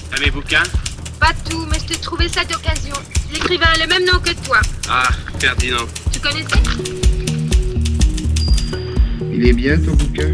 T'as mes bouquins? Pas tout, mais je t'ai trouvé ça d'occasion. L'écrivain a le même nom que toi. Ah, Ferdinand. Tu connaissais? Il est bien ton bouquin?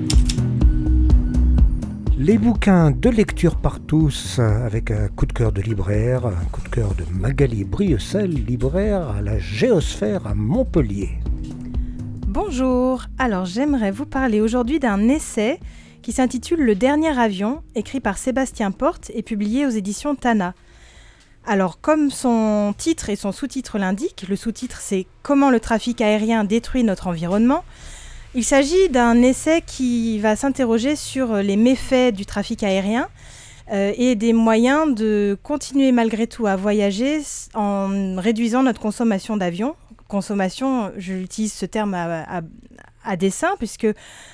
Les bouquins de lecture par tous, avec un coup de cœur de libraire, un coup de cœur de Magali Brieussel, libraire à la Géosphère à Montpellier. Bonjour, alors j'aimerais vous parler aujourd'hui d'un essai qui s'intitule Le dernier avion, écrit par Sébastien Porte et publié aux éditions Tana. Alors comme son titre et son sous-titre l'indiquent, le sous-titre c'est « Comment le trafic aérien détruit notre environnement ». Il s'agit d'un essai qui va s'interroger sur les méfaits du trafic aérien et des moyens de continuer malgré tout à voyager en réduisant notre consommation d'avion. Consommation, j'utilise ce terme à dessein, puisque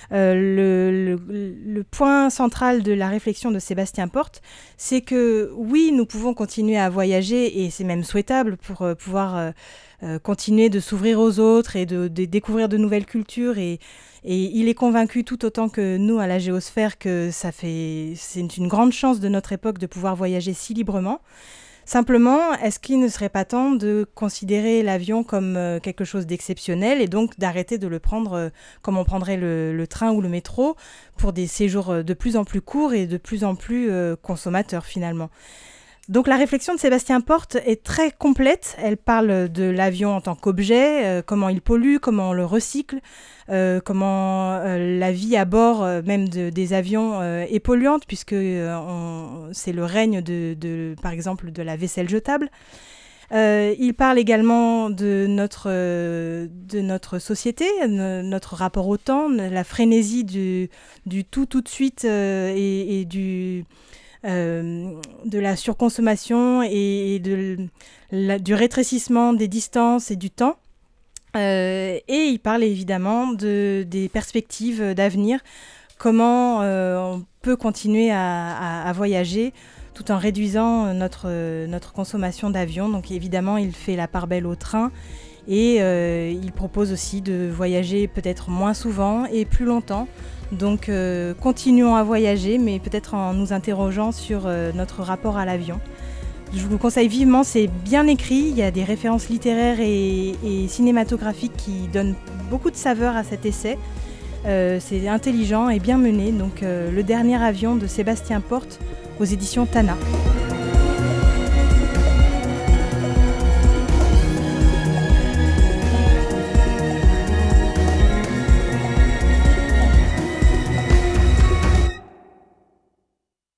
le point central de la réflexion de Sébastien Porte, c'est que oui, nous pouvons continuer à voyager, et c'est même souhaitable pour pouvoir continuer de s'ouvrir aux autres et de découvrir de nouvelles cultures. Et il est convaincu tout autant que nous à la Géosphère que c'est une grande chance de notre époque de pouvoir voyager si librement. Simplement, est-ce qu'il ne serait pas temps de considérer l'avion comme quelque chose d'exceptionnel et donc d'arrêter de le prendre comme on prendrait le train ou le métro pour des séjours de plus en plus courts et de plus en plus consommateurs finalement. Donc la réflexion de Sébastien Porte est très complète. Elle parle de l'avion en tant qu'objet, comment il pollue, comment on le recycle, comment la vie à bord même des avions est polluante, puisque c'est le règne par exemple de la vaisselle jetable. Il parle également de notre société, notre rapport au temps, la frénésie du tout de suite et de la surconsommation et du rétrécissement des distances et du temps. Et il parle évidemment des perspectives d'avenir, comment on peut continuer à voyager tout en réduisant notre consommation d'avion. Donc évidemment, il fait la part belle au train et il propose aussi de voyager peut-être moins souvent et plus longtemps. Donc continuons à voyager, mais peut-être en nous interrogeant sur notre rapport à l'avion. Je vous le conseille vivement, c'est bien écrit, il y a des références littéraires et cinématographiques qui donnent beaucoup de saveur à cet essai. C'est intelligent et bien mené, donc Le dernier avion de Sébastien Porte aux éditions Tana.